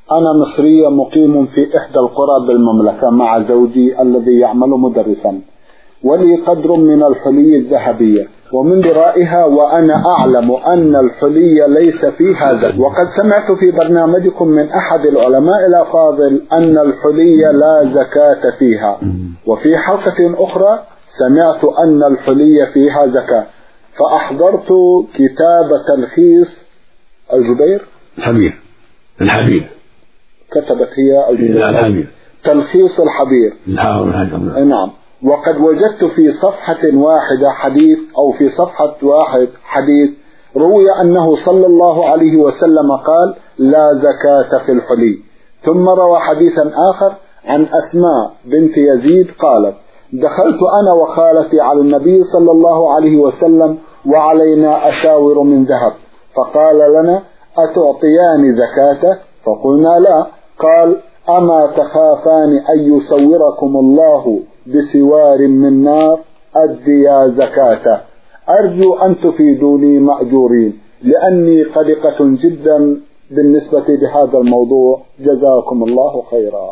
أنا مصري مقيم في إحدى القرى بالمملكة مع زوجي الذي يعمل مدرسا، ولي قدر من الحلي الذهبية ومن ورائها، وأنا أعلم أن الحلي ليس فيها زكاة. وقد سمعت في برنامجكم من أحد العلماء الأفاضل أن الحلي لا زكاة فيها، وفي حلقة أخرى سمعت أن الحلي فيها زكاة، فأحضرت كتاب تلخيص الجبير الحبيب كتبت هي الحبيب تلخيص الحبير. نعم. وقد وجدت في صفحة واحدة حديث، أو في صفحة واحد حديث روي أنه صلى الله عليه وسلم قال لا زكاة في الحلي. ثم روى حديثا آخر عن أسماء بنت يزيد قالت دخلت أنا وخالتي على النبي صلى الله عليه وسلم وعلينا أساور من ذهب، فقال لنا أتعطيان زكاة؟ فقلنا لا. قال أما تخافان أن يسوركم الله بسوار من نار؟ أديا زكاة، أرجو أن تفيدوني مأجورين، لأني قلقة جدا بالنسبة لهذا الموضوع، جزاكم الله خيرا.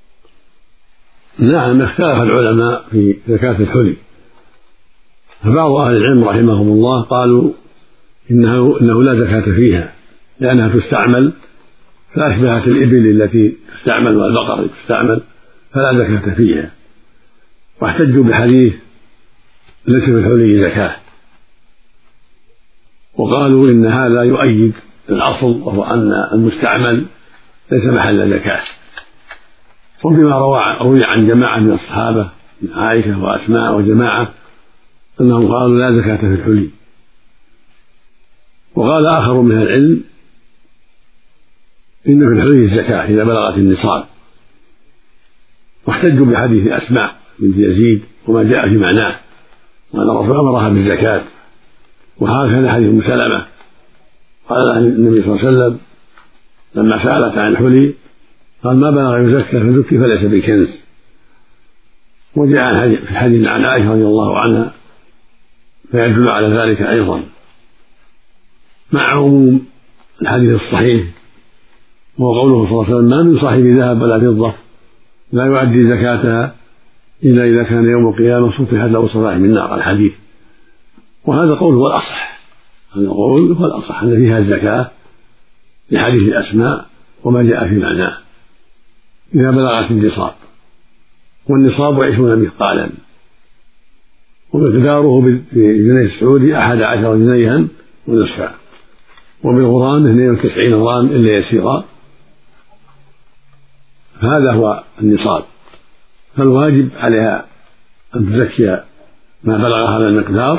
نعم، اختلف العلماء في زكاة الحلي، فبعض أهل العلم رحمهم الله قالوا إنه لا زكاة فيها، لأنها تستعمل فأشبهت الإبل التي تستعمل والبقر التي تستعمل، فلا زكاة فيها، واحتجوا بحديث ليس في الحلي زكاة، وقالوا إن هذا يؤيد الأصل، وهو أن المستعمل ليس محل زكاة. وبما روي عن جماعة من الصحابة من عائشة وأسماء وجماعة أنهم قالوا لا زكاة في الحلي. وقال آخر من العلم إن في الحلي الزكاة إذا بلغت النصاب، واحتجوا بحديث أسماء بنت يزيد وما جاء في معناه، وأن الرسول أمرها بالزكاة. وهكذا حديث أم سلمة قال النبي صلى الله عليه وسلم لما سألت عن الحلي قال ما بلغ يزكى فزكي فليس بالكنز. وجاء في الحديث عن عائشة رضي الله عنها فيدل على ذلك أيضا، مع عموم الحديث الصحيح، وهو قوله صلى الله عليه وسلم ما من صاحب ذهب ولا فضة لا يؤدي زكاتها إلا إذا كان يوم القيامة فتحت له صفائح من نار، الحديث. وهذا قول هو الأصح، هذا قول هو الأصح أن فيها الزكاة لحديث أسماء وما جاء في معناه إذا بلغت النصاب. والنصاب 20 مثقالا، ومقداره بالجنيه السعودي 11 جنيها ونصفا، وبالغرام 92 غرام إلا يسيرا. هذا هو النصاب، فالواجب عليها أن تزكي ما بلغ هذا المقدار،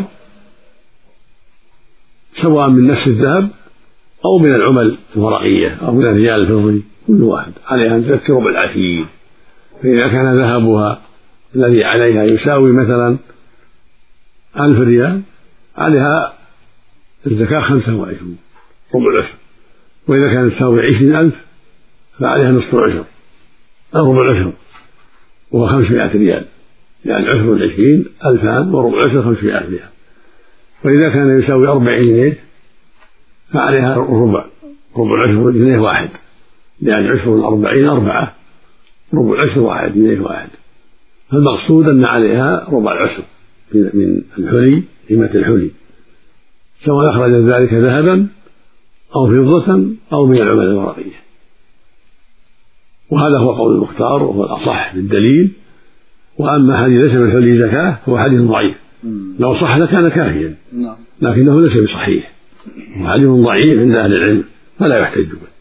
سواء من نفس الذهب أو من العمل الورقية أو من الريال الفضي، كل واحد عليها أن تزكي ربع العشير. فإذا كان ذهبها الذي عليها يساوي مثلا 1000 ريال عليها الزكاة 25 ربع العشر، وإذا كانت تساوي 20,000 فعليها نصف العشر أو ربع العشر، وهو 500 ريال، يعني عشر 20 2000 وربع العشر 500 ريال. وإذا كان يساوي 40 جنيه فعليها ربع العشر جنيه واحد، يعني عشر 40 4، ربع العشر واحد جنيه واحد. فالمقصود أن عليها ربع العشر من الحلي، قيمة الحلي، سواء أخرج ذلك ذهبا أو فضة أو من العمل الورقية. وهذا هو قول المختار وهو الأصح بالدليل. وأما حديث ليس من الحلي زكاة هو حديث ضعيف، لو صح لكان كافيا، لكنه ليس بصحيح، وحديث ضعيف عند أهل العلم فلا يحتج به.